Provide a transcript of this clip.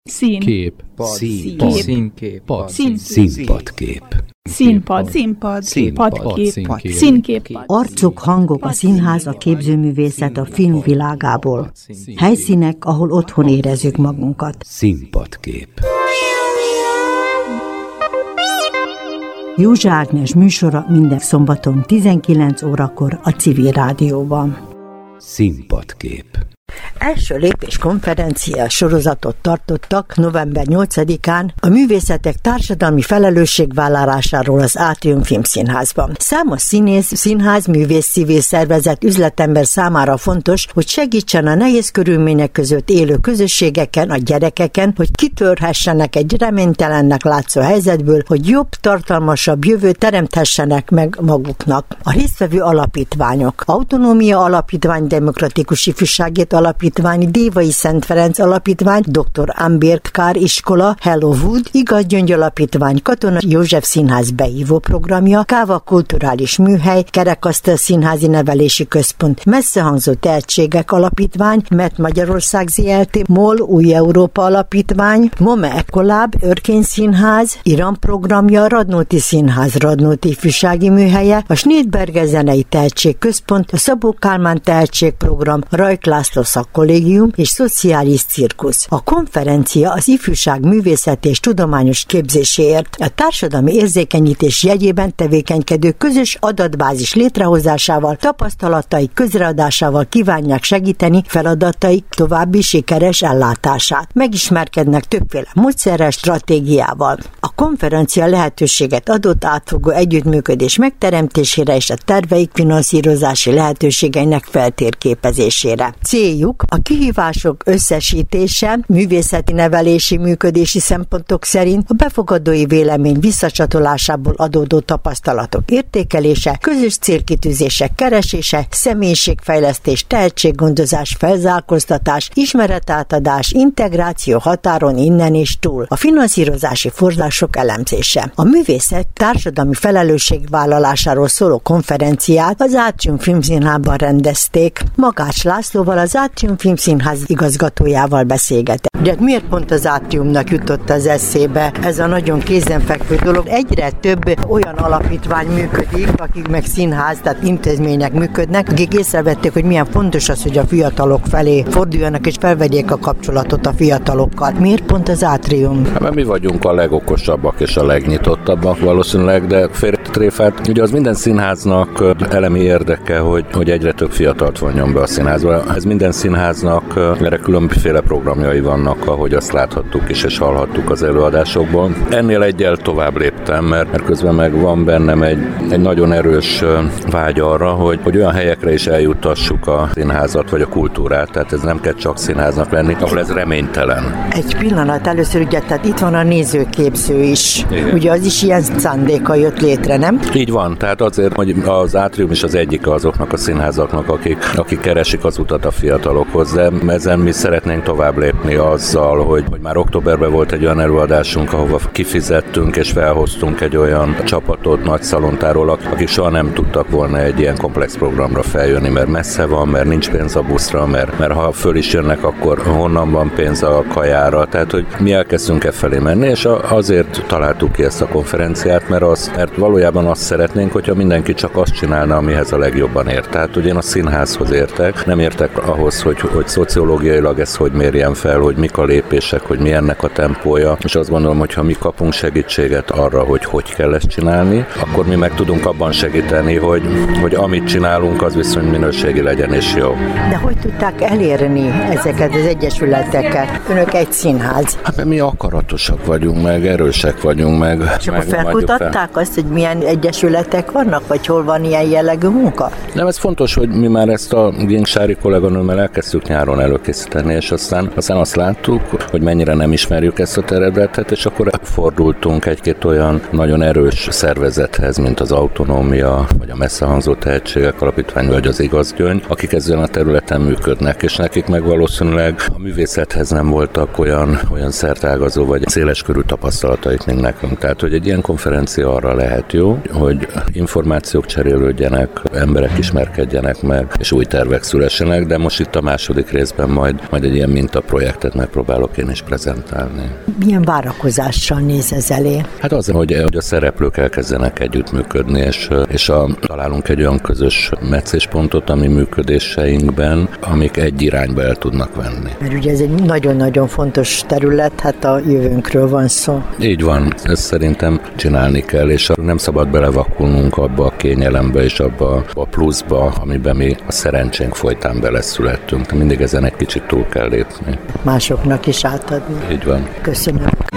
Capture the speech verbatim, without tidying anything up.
Szín. Kép. Színpad. Színkép. Színpadkép. Színpad. Színpad. Padkép. Színkép. Arcok, hangok, a színház, a képzőművészet a film világából. Helyszínek, ahol otthon érezzük magunkat. Színpadkép. Józsa Ágnes műsora minden szombaton tizenkilenc órakor a Civil Rádióban. Színpadkép. Első lépés konferencia sorozatot tartottak november nyolcadikán a művészetek társadalmi felelősségvállalásáról az Átrium Filmszínházban. Számos színész, színház, művész, civil szervezet, üzletember számára fontos, hogy segítsen a nehéz körülmények között élő közösségeken, a gyerekeken, hogy kitörhessenek egy reménytelennek látszó helyzetből, hogy jobb, tartalmasabb jövőt teremthessenek meg maguknak. A résztvevő alapítványok: Autonómia Alapítvány, Demokratikus Ifjúságért Alapítvány, Dévai Szent Ferenc Alapítvány, doktor Ambedkar Iskola, Hello Wood, Igaz Gyöngy Alapítvány, Katona József Színház beívó programja, Káva Kulturális Műhely, Kerekasztal Színházi Nevelési Központ, Messzehangzó Tehetségek Alapítvány, Met Magyarország zé el té, MOL Új Európa Alapítvány, Mome Ekolab, Örkény Színház, Iran programja, Radnóti Színház, Radnóti Ifjúsági Műhelye, a Snédberger Zenei Tehetség Központ, a Szabó Kálmán Tehetségprogram, Rajk László Szakkollégium és Szociális Cirkusz. A konferencia az ifjúság művészet és tudományos képzéséért, a társadalmi érzékenyítés jegyében tevékenykedő közös adatbázis létrehozásával, tapasztalataik közreadásával kívánják segíteni feladataik további sikeres ellátását. Megismerkednek többféle módszerrel, stratégiával. A konferencia lehetőséget adott átfogó együttműködés megteremtésére és a terveik finanszírozási lehetőségeinek feltérképezésére. Céljuk a kihívások összesítése, művészeti nevelési működési szempontok szerint a befogadói vélemény visszacsatolásából adódó tapasztalatok értékelése, közös célkitűzések keresése, személyiségfejlesztés, tehetséggondozás, felzárkóztatás, ismeretátadás, integráció határon innen és túl, a finanszírozási források elemzése. A művészet társadalmi felelősségvállalásáról szóló konferenciát az Átrium Filmszínházban rendezték. Magács Lászlóval, az Átrium Filmszínház igazgatójával beszélgetett. De miért pont az Átriumnak jutott az eszébe ez a nagyon kézenfekvő dolog? Egyre több olyan alapítvány működik, akik meg színház, tehát intézmények működnek, akik észrevették, hogy milyen fontos az, hogy a fiatalok felé forduljanak és felvegyék a kapcsolatot a fiatalokkal. Miért pont az Átrium? Hát, mert mi vagyunk a legokosabbak és a legnyitottabbak valószínűleg, de félretréfát. Ugye az minden színháznak elemi érdeke, hogy, hogy egyre több fiatalt vonjon be a színházba. Ez minden színháznak erre különböző programjai vannak, ahogy azt láthattuk is és hallhattuk az előadásokból. Ennél egyel tovább léptem, mert, mert közben meg van bennem egy, egy nagyon erős vágy arra, hogy, hogy olyan helyekre is eljutassuk a színházat vagy a kultúrát, tehát ez nem kell csak színháznak lenni, ahol ez reménytelen. Egy pillanat, először ugye, tehát itt van a nézőképző is. Igen. Ugye az is ilyen szándéka jött létre, nem? Így van, tehát azért, hogy az Átrium is az egyik azoknak a színházaknak, akik, akik keresik az utat a fiatalokhoz, de ezen mi szeretnénk tovább lépni azzal, hogy, hogy már októberben volt egy olyan előadásunk, ahova kifizettünk és felhoztunk egy olyan csapatot nagy szalontáról, akik soha nem tudtak volna egy ilyen komplex programra feljönni, mert messze van, mert nincs pénz a buszra, mert, mert ha föl is jönnek, akkor honnan van pénz a kajára, tehát hogy mi elkezdtünk e felé menni, és azért találtuk ki ezt a konferenciát, mert, az, mert valójában azt szeretnénk, hogyha mindenki csak azt csinálna, amihez a legjobban ért. Tehát, hogy én a színházhoz értek, nem értek ahhoz, hogy, hogy szociológiailag ez hogy mérjen fel, hogy mik a lépések, hogy mi ennek a tempója, és azt gondolom, hogy ha mi kapunk segítséget arra, hogy hogy kell ezt csinálni, akkor mi meg tudunk abban segíteni, hogy, hogy amit csinálunk, az viszont minőségi legyen és jó. De hogy tudták elérni ezeket az egyesületeket? Önök egy színház. Hát mi akaratosak vagyunk, meg erősek vagyunk, meg... És akkor felkutatták fel. azt, hogy milyen egyesületek vannak, vagy hol van ilyen jellegű munka? Nem, ez fontos, hogy mi már ezt a Ginksári kolléganőmmel elkezdtük nyáron előkészíteni, és aztán, aztán azt láttuk, hogy mennyire nem ismerjük ezt a területet, és akkor fordultunk egy-két olyan nagyon erős szervezethez, mint az Autonómia, vagy a Messzehangzó Tehetségek Alapítvány, vagy az Igaz Gyöngy, akik ezen a területen működnek, és nekik meg valószínűleg a művészethez nem voltak olyan, olyan szertágazó, vagy széleskörű tapasztalataik, mint nekünk. Tehát, hogy egy ilyen konferencia arra lehet jó, koncepció, hogy információk cserélődjenek, emberek ismerkedjenek meg, és új tervek szülessenek, de most itt a második részben majd, majd egy ilyen mintaprojektet megpróbálok én is prezentálni. Milyen várakozással néz ez elé? Hát az, hogy, hogy a szereplők elkezdenek együttműködni, és, és a, találunk egy olyan közös meccéspontot a mi működéseinkben, amik egy irányba el tudnak venni. Mert ugye ez egy nagyon-nagyon fontos terület, hát a jövőnkről van szó. Így van, ezt szerintem csinálni kell, és nem szabad belevakulnunk abba a kényelembe és abba a pluszba, amiben mi a szerencsénk folytán beleszülettünk. Mindig ezen egy kicsit túl kell lépni. Másoknak is átadni. Így van. Köszönöm.